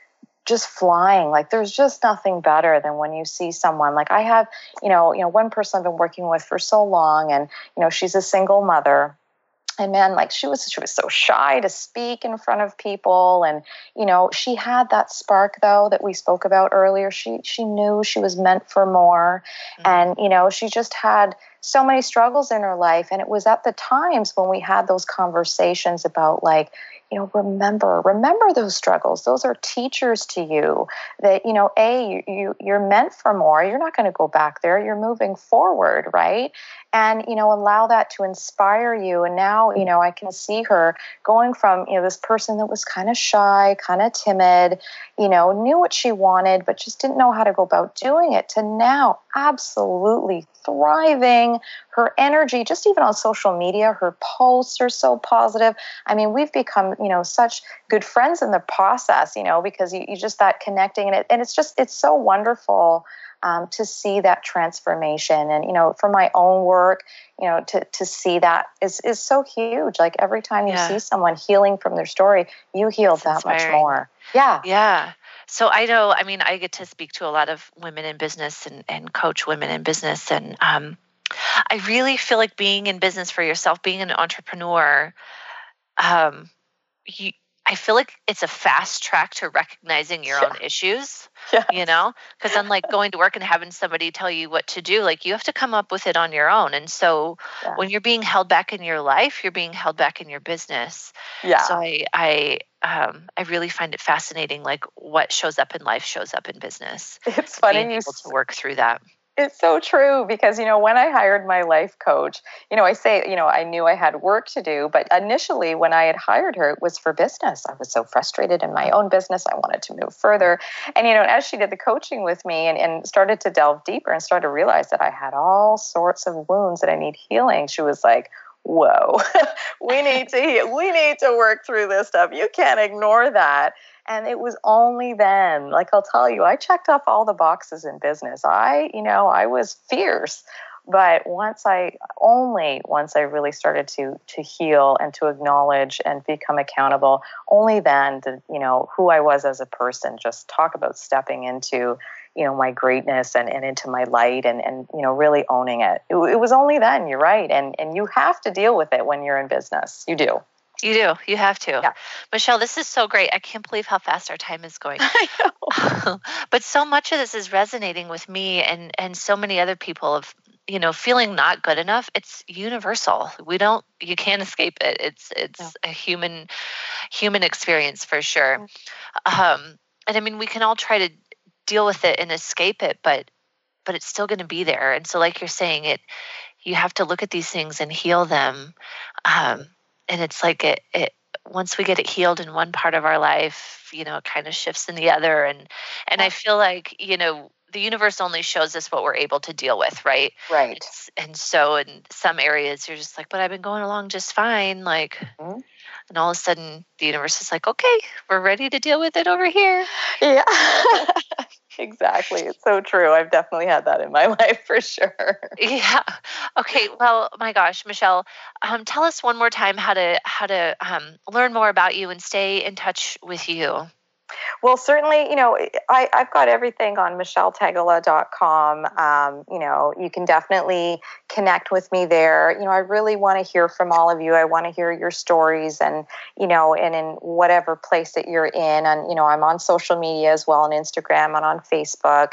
just flying. Like there's just nothing better than when you see someone like I have, one person I've been working with for so long, and, she's a single mother. And man, like she was so shy to speak in front of people. And, she had that spark though, that we spoke about earlier. She knew she was meant for more. Mm-hmm. And, she just had so many struggles in her life. And it was at the times when we had those conversations about like, remember those struggles. Those are teachers to you that, you're meant for more. You're not going to go back there. You're moving forward. Right. And, allow that to inspire you. And now, I can see her going from, this person that was kind of shy, kind of timid, knew what she wanted, but just didn't know how to go about doing it, to now absolutely thriving. Her energy, just even on social media, her posts are so positive. I mean, we've become, such good friends in the process, because you just that connecting, and it's so wonderful to see that transformation. And, for my own work, to see that is so huge. Like every time you see someone healing from their story, you heal that much more. Yeah. Yeah. So I know, I get to speak to a lot of women in business and coach women in business. And I really feel like being in business for yourself, being an entrepreneur, I feel like it's a fast track to recognizing your own issues, because unlike going to work and having somebody tell you what to do, like you have to come up with it on your own. And so when you're being held back in your life, you're being held back in your business. Yeah. So I really find it fascinating, like what shows up in life shows up in business. It's funny being able to work through that. It's so true because, when I hired my life coach, I say, I knew I had work to do, but initially when I had hired her, it was for business. I was so frustrated in my own business. I wanted to move further. And, as she did the coaching with me and started to delve deeper and started to realize that I had all sorts of wounds that I need healing, she was like, whoa, we need to work through this stuff. You can't ignore that. And it was only then, like I'll tell you, I checked off all the boxes in business. I was fierce. But once I really started to heal and to acknowledge and become accountable, only then did, who I was as a person, just talk about stepping into, my greatness and into my light and really owning it. It was only then, you're right. And you have to deal with it when you're in business. You do. You do. You have to. Yeah. Michelle, this is so great. I can't believe how fast our time is going. I know. But so much of this is resonating with me and so many other people of, feeling not good enough. It's universal. You can't escape it. It's a human experience for sure. And we can all try to deal with it and escape it, but it's still going to be there. And so like you're saying, you have to look at these things and heal them. And it's like it once we get it healed in one part of our life, it kind of shifts in the other. And I feel like, the universe only shows us what we're able to deal with, right? Right. And so in some areas, you're just like, but I've been going along just fine. Like, and all of a sudden the universe is like, okay, we're ready to deal with it over here. Yeah. Exactly. It's so true. I've definitely had that in my life for sure. Yeah. Okay. Well, my gosh, Michelle, tell us one more time how to learn more about you and stay in touch with you. Well, certainly, I've got everything on michelletegela.com. You can definitely connect with me there. I really want to hear from all of you. I want to hear your stories and in whatever place that you're in. And, I'm on social media as well, on Instagram and on Facebook.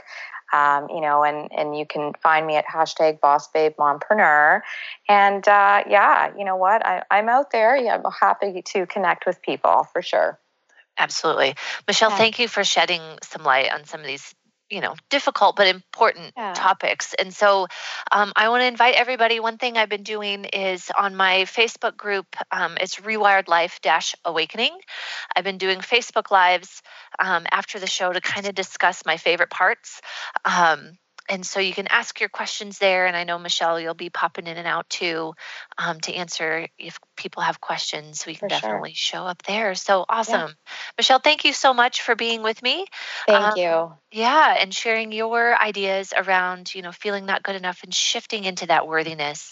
And you can find me at #BossBabeMompreneur. And you know what? I'm out there. Yeah, I'm happy to connect with people for sure. Absolutely. Michelle, thank you for shedding some light on some of these, difficult but important topics. And so I want to invite everybody. One thing I've been doing is on my Facebook group, it's Rewired Life-Awakening. I've been doing Facebook Lives after the show to kind of discuss my favorite parts. And so you can ask your questions there. And I know, Michelle, you'll be popping in and out too to answer if people have questions. We can definitely show up there. So awesome. Yeah. Michelle, thank you so much for being with me. Thank you. Yeah. And sharing your ideas around, feeling not good enough and shifting into that worthiness.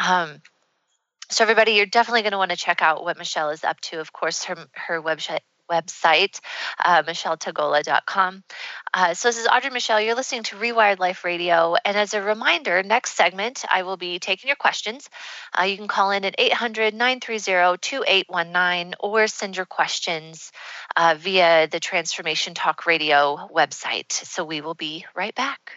So everybody, you're definitely going to want to check out what Michelle is up to. Of course, her website website, michelletegola.com. So this is Audrey Michelle. You're listening to Rewired Life Radio. And as a reminder, next segment, I will be taking your questions. You can call in at 800-930-2819 or send your questions via the Transformation Talk Radio website. So we will be right back.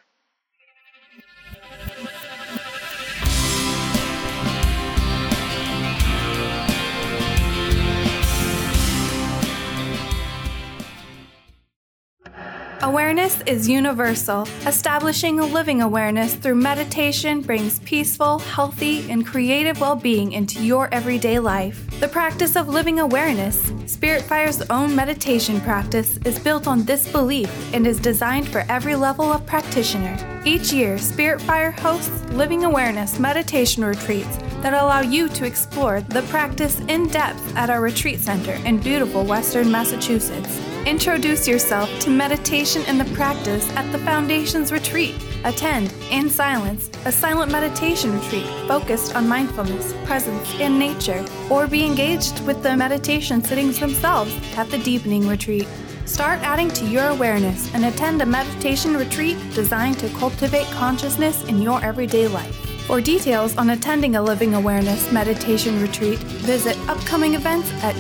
Awareness is universal. Establishing a living awareness through meditation brings peaceful, healthy, and creative well-being into your everyday life. The practice of living awareness, Spirit Fire's own meditation practice, is built on this belief and is designed for every level of practitioner. Each year, Spirit Fire hosts living awareness meditation retreats that allow you to explore the practice in depth at our retreat center in beautiful Western Massachusetts. Introduce yourself to meditation and the practice at the Foundation's retreat. Attend, in silence, a silent meditation retreat focused on mindfulness, presence, and nature, or be engaged with the meditation sittings themselves at the Deepening Retreat. Start adding to your awareness and attend a meditation retreat designed to cultivate consciousness in your everyday life. For details on attending a Living Awareness meditation retreat, visit upcoming events at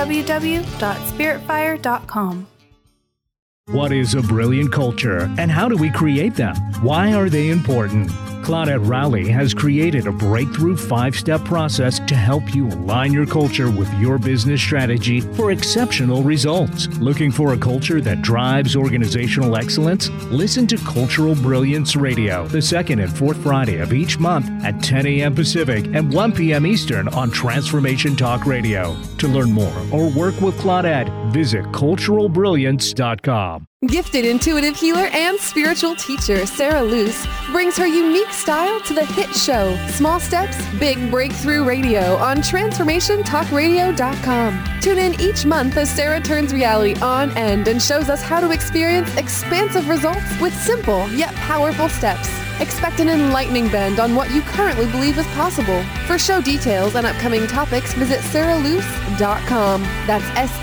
www.spiritfire.com. What is a brilliant culture, and how do we create them? Why are they important? Claudette Rowley has created a breakthrough 5-step process to help you align your culture with your business strategy for exceptional results. Looking for a culture that drives organizational excellence? Listen to Cultural Brilliance Radio, the second and fourth Friday of each month at 10 a.m. Pacific and 1 p.m. Eastern on Transformation Talk Radio. To learn more or work with Claudette, visit culturalbrilliance.com. Gifted intuitive healer and spiritual teacher Sarah Luce brings her unique style to the hit show Small Steps, Big Breakthrough Radio on TransformationTalkRadio.com. Tune in each month as Sarah turns reality on end and shows us how to experience expansive results with simple yet powerful steps. Expect an enlightening bend on what you currently believe is possible. For show details and upcoming topics, visit sarahluce.com. That's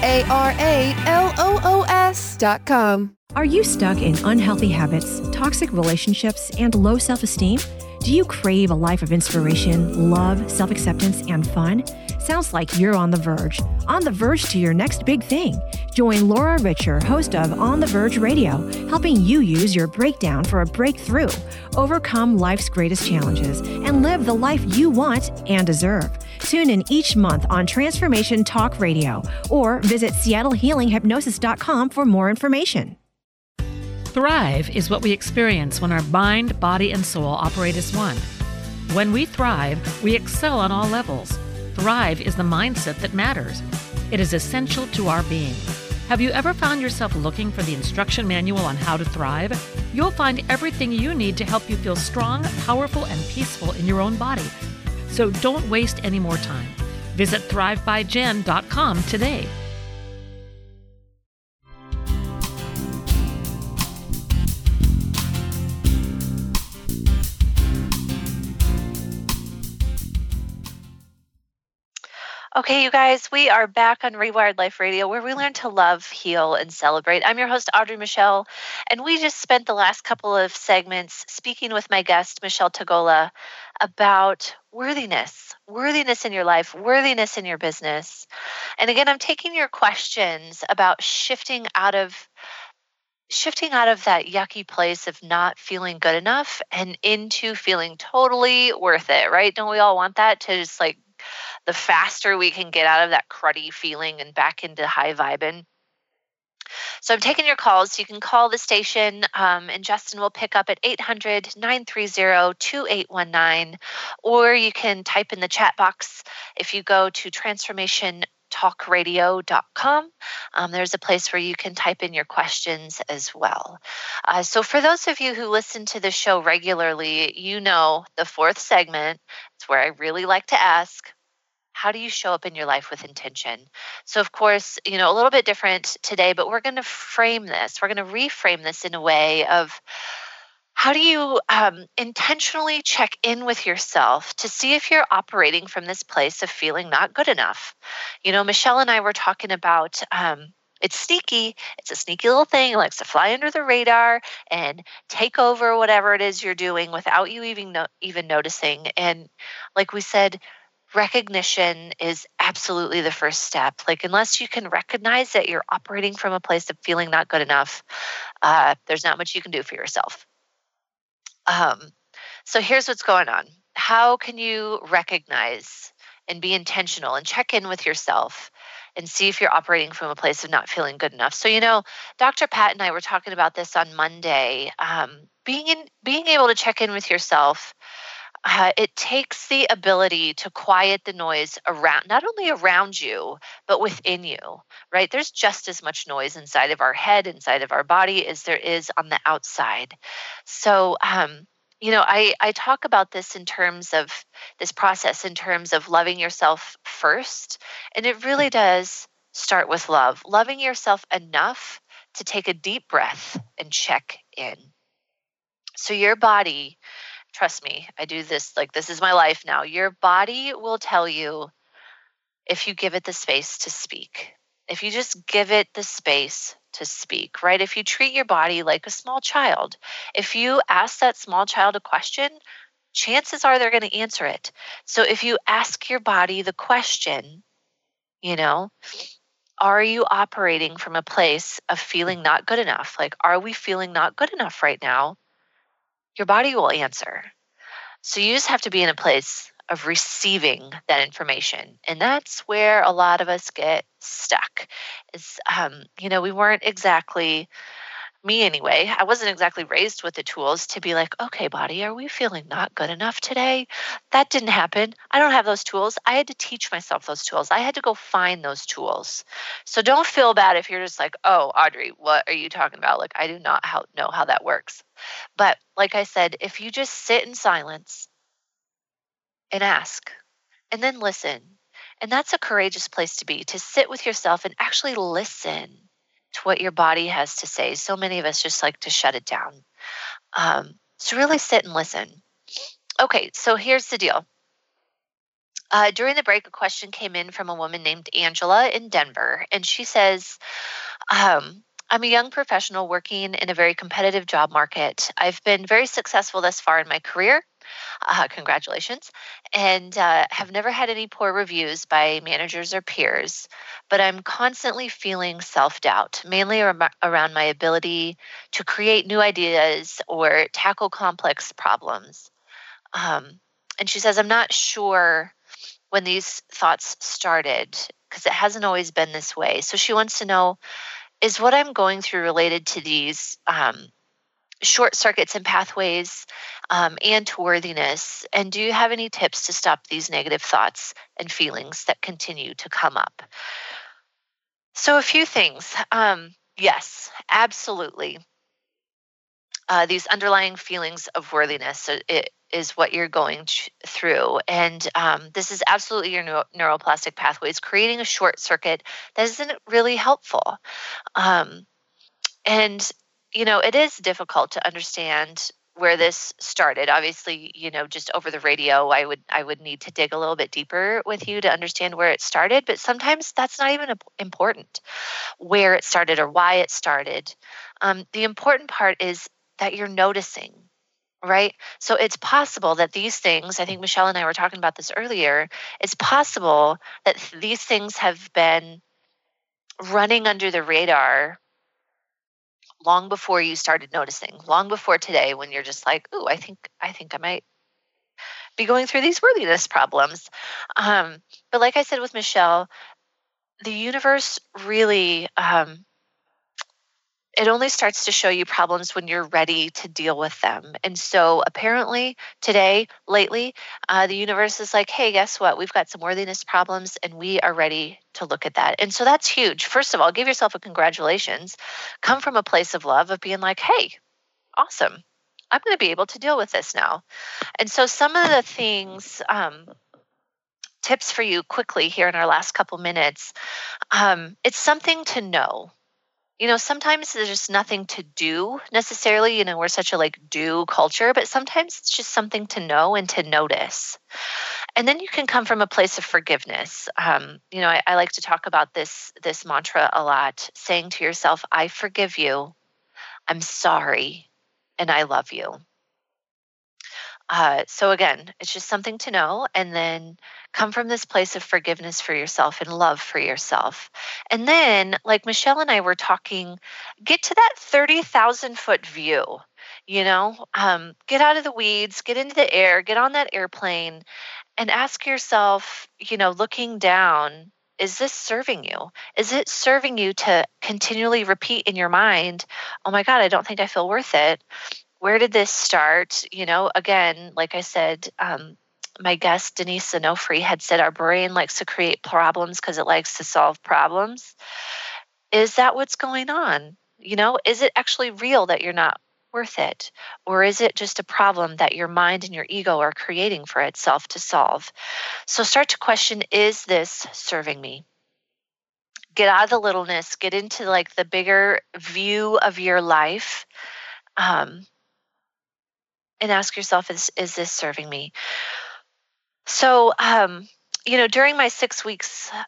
SARALOOS.com. Are you stuck in unhealthy habits, toxic relationships, and low self-esteem? Do you crave a life of inspiration, love, self-acceptance, and fun? Sounds like you're on the verge to your next big thing. Join Laura Richer, host of On the Verge Radio, helping you use your breakdown for a breakthrough, overcome life's greatest challenges, and live the life you want and deserve. Tune in each month on Transformation Talk Radio or visit SeattleHealingHypnosis.com for more information. Thrive is what we experience when our mind, body, and soul operate as one. When we thrive, we excel on all levels. Thrive is the mindset that matters. It is essential to our being. Have you ever found yourself looking for the instruction manual on how to thrive? You'll find everything you need to help you feel strong, powerful, and peaceful in your own body. So don't waste any more time. Visit thrivebyjen.com today. Okay, you guys, we are back on Rewired Life Radio, where we learn to love, heal, and celebrate. I'm your host, Audrey Michelle, and we just spent the last couple of segments speaking with my guest, Michelle Tegola, about worthiness in your life, worthiness in your business. And again, I'm taking your questions about shifting out of that yucky place of not feeling good enough and into feeling totally worth it, right? Don't we all want that? To just like, the faster we can get out of that cruddy feeling and back into high vibing. So I'm taking your calls. You can call the station, and Justin will pick up at 800-930-2819, or you can type in the chat box. If you go to transformationtalkradio.com, there's a place where you can type in your questions as well. So for those of you who listen to the show regularly, you know the fourth segment. It's where I really like to ask, how do you show up in your life with intention? So, of course, a little bit different today, but we're going to frame this. We're going to reframe this in a way of how do you intentionally check in with yourself to see if you're operating from this place of feeling not good enough? Michelle and I were talking about It's sneaky. It's a sneaky little thing. It likes to fly under the radar and take over whatever it is you're doing without you even noticing. And like we said, recognition is absolutely the first step. Like, unless you can recognize that you're operating from a place of feeling not good enough, there's not much you can do for yourself. So here's what's going on. How can you recognize and be intentional and check in with yourself and see if you're operating from a place of not feeling good enough? So, Dr. Pat and I were talking about this on Monday. Being able to check in with yourself, it takes the ability to quiet the noise around, not only around you, but within you, right? There's just as much noise inside of our head, inside of our body, as there is on the outside. So, I talk about this in terms of this process, in terms of loving yourself first. And it really does start with love, loving yourself enough to take a deep breath and check in. So your body, trust me, I do this, like, this is my life now. Your body will tell you if you give it the space to speak. If you just give it the space to speak, right? If you treat your body like a small child, if you ask that small child a question, chances are they're going to answer it. So if you ask your body the question, are you operating from a place of feeling not good enough? Like, are we feeling not good enough right now? Your body will answer. So you just have to be in a place of receiving that information. And that's where a lot of us get stuck. We weren't exactly, me anyway, I wasn't exactly raised with the tools to be like, okay, body, are we feeling not good enough today? That didn't happen. I don't have those tools. I had to teach myself those tools. I had to go find those tools. So don't feel bad if you're just like, oh, Audrey, what are you talking about? Like, I do not know how that works. But like I said, if you just sit in silence and ask, and then listen. And that's a courageous place to be, to sit with yourself and actually listen to what your body has to say. So many of us just like to shut it down. So really sit and listen. Okay, so here's the deal. During the break, a question came in from a woman named Angela in Denver, and she says, I'm a young professional working in a very competitive job market. I've been very successful thus far in my career. Congratulations. And have never had any poor reviews by managers or peers, but I'm constantly feeling self-doubt, mainly around my ability to create new ideas or tackle complex problems. And she says, I'm not sure when these thoughts started because it hasn't always been this way. So she wants to know, is what I'm going through related to these short circuits and pathways and to worthiness? And do you have any tips to stop these negative thoughts and feelings that continue to come up? So a few things. Yes, absolutely. These underlying feelings of worthiness, so it is what you're going through. And this is absolutely your neuroplastic pathways, creating a short circuit that isn't really helpful. And it is difficult to understand where this started. Obviously, just over the radio, I would need to dig a little bit deeper with you to understand where it started. But sometimes that's not even important, where it started or why it started. The important part is that you're noticing, right? So it's possible that these things, I think Michelle and I were talking about this earlier, it's possible that these things have been running under the radar long before you started noticing, long before today, when you're just like, "Ooh, I think I might be going through these worthiness problems." But like I said with Michelle, the universe really, it only starts to show you problems when you're ready to deal with them. And so apparently today, lately, the universe is like, hey, guess what? We've got some worthiness problems and we are ready to look at that. And so that's huge. First of all, give yourself a congratulations. Come from a place of love, of being like, hey, awesome. I'm going to be able to deal with this now. And so some of the things, tips for you quickly here in our last couple minutes, it's something to know. Sometimes there's just nothing to do necessarily. We're such a do culture, but sometimes it's just something to know and to notice. And then you can come from a place of forgiveness. I like to talk about this mantra a lot, saying to yourself, I forgive you, I'm sorry, and I love you. So again, it's just something to know, and then come from this place of forgiveness for yourself and love for yourself. And then, like Michelle and I were talking, get to that 30,000 foot view, get out of the weeds, get into the air, get on that airplane, and ask yourself, looking down, is this serving you? Is it serving you to continually repeat in your mind, oh my God, I don't think I feel worth it. Where did this start? Again, like I said, my guest, Denise Onofre, had said our brain likes to create problems because it likes to solve problems. Is that what's going on? Is it actually real that you're not worth it? Or is it just a problem that your mind and your ego are creating for itself to solve? So start to question, is this serving me? Get out of the littleness, get into like the bigger view of your life. And ask yourself, is this serving me? So, during my 6-week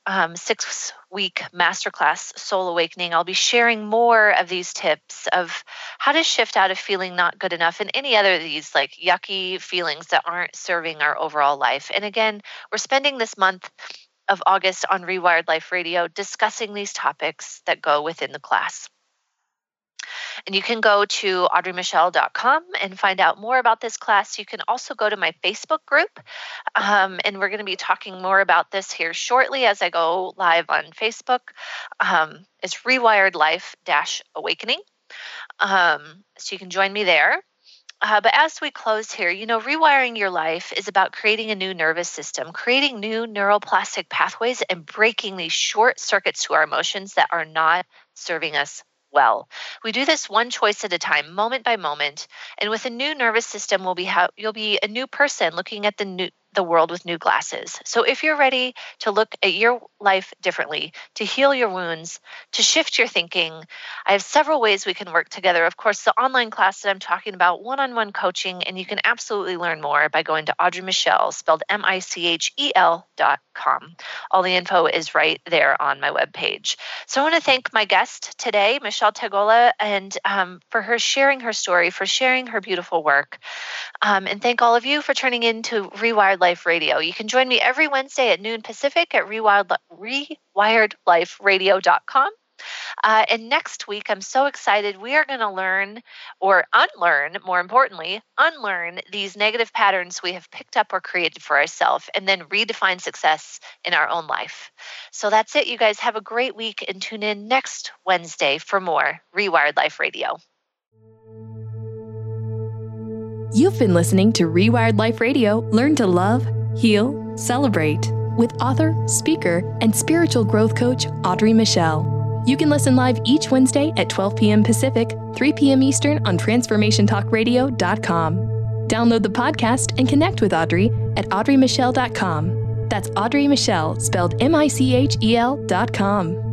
masterclass, Soul Awakening, I'll be sharing more of these tips of how to shift out of feeling not good enough and any other of these like yucky feelings that aren't serving our overall life. And again, we're spending this month of August on Rewired Life Radio discussing these topics that go within the class. And you can go to audreymichelle.com and find out more about this class. You can also go to my Facebook group, and we're going to be talking more about this here shortly as I go live on Facebook. It's Rewired Life-Awakening. So you can join me there. But as we close here, rewiring your life is about creating a new nervous system, creating new neuroplastic pathways, and breaking these short circuits to our emotions that are not serving us well. We do this one choice at a time, moment by moment. And with a new nervous system, you'll be a new person looking at the world with new glasses. So if you're ready to look at your life differently, to heal your wounds, to shift your thinking, I have several ways we can work together. Of course, the online class that I'm talking about, one-on-one coaching, and you can absolutely learn more by going to Audrey Michelle, spelled MICHEL.com. All the info is right there on my webpage. So I want to thank my guest today, Michelle Tegola, and for her sharing her story, for sharing her beautiful work. And thank all of you for turning in to Rewired Life Radio. You can join me every Wednesday at noon Pacific at rewiredliferadio.com. And next week, I'm so excited. We are going to learn or unlearn, more importantly, unlearn these negative patterns we have picked up or created for ourselves and then redefine success in our own life. So that's it. You guys have a great week and tune in next Wednesday for more Rewired Life Radio. You've been listening to Rewired Life Radio. Learn to love, heal, celebrate with author, speaker, and spiritual growth coach Audrey Michelle. You can listen live each Wednesday at 12 p.m. Pacific, 3 p.m. Eastern on TransformationTalkRadio.com. Download the podcast and connect with Audrey at AudreyMichelle.com. That's Audrey Michelle, spelled MICHEL.com.